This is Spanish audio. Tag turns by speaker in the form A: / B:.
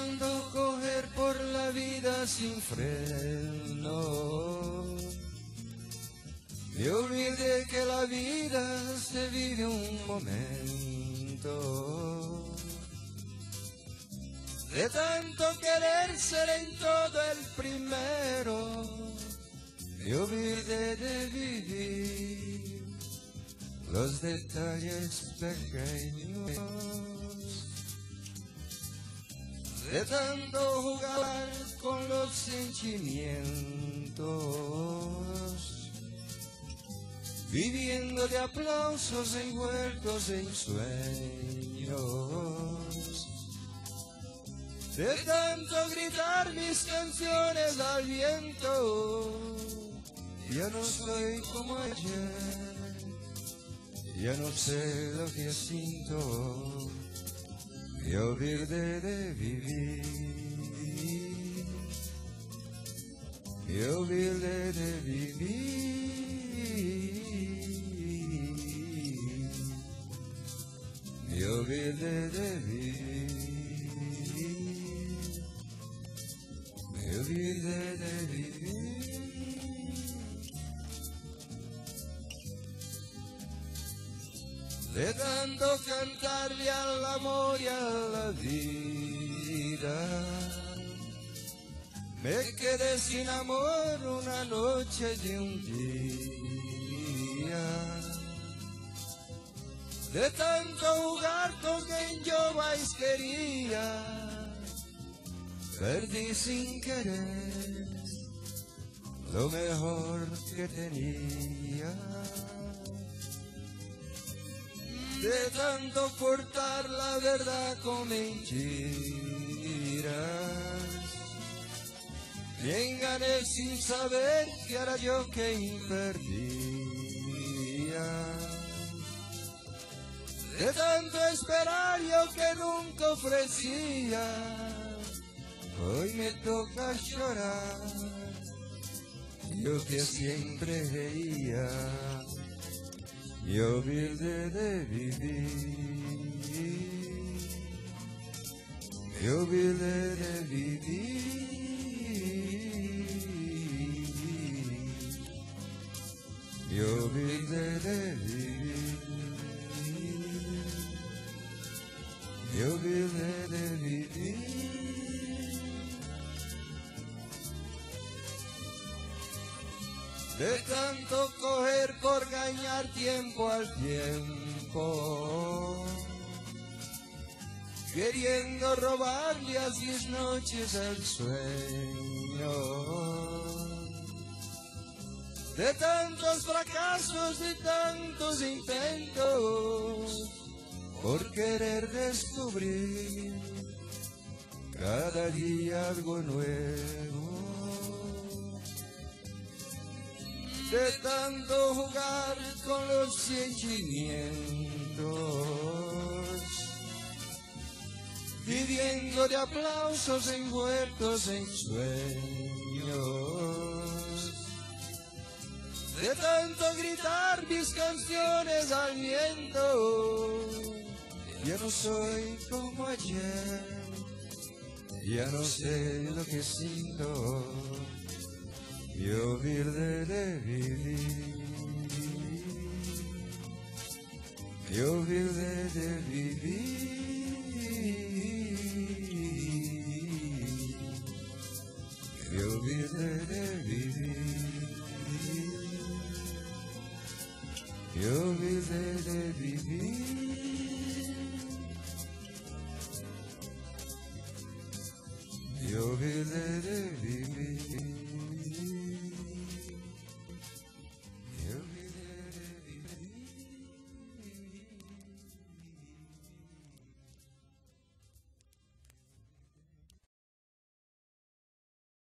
A: tanto coger por la vida sin freno, me olvidé que la vida se vive un momento. De tanto querer ser en todo el primero, me olvidé de vivir los detalles pequeños. De tanto jugar con los sentimientos, viviendo de aplausos envueltos en sueños. De tanto gritar mis canciones al viento, ya no soy como ayer, ya no sé lo que siento, me olvidé de vivir, me olvidé de vivir, me olvidé de vivir. Me olvidé de vivir. De tanto cantarle al amor y a la vida, me quedé sin amor una noche y un día. De tanto jugar con quien yo más quería, perdí sin querer lo mejor que tenía. De tanto portar la verdad con mentiras, me engañé sin saber que era yo quien perdía. De tanto esperar yo que nunca ofrecía, hoy me toca llorar, yo que siempre reía, me olvidé de vivir, me olvidé de vivir, me olvidé de vivir, me olvidé de vivir. De tanto coger por ganar tiempo al tiempo, queriendo robarle a 10 noches el sueño. De tantos fracasos, de tantos intentos, por querer descubrir cada día algo nuevo. De tanto jugar con los sentimientos, viviendo de aplausos envueltos en sueños. De tanto gritar mis canciones al viento, ya no soy como ayer, ya no sé lo que siento, me olvidé de vivir, me olvidé de vivir, me olvidé de vivir, me olvidé de vivir, me olvidé de vivir.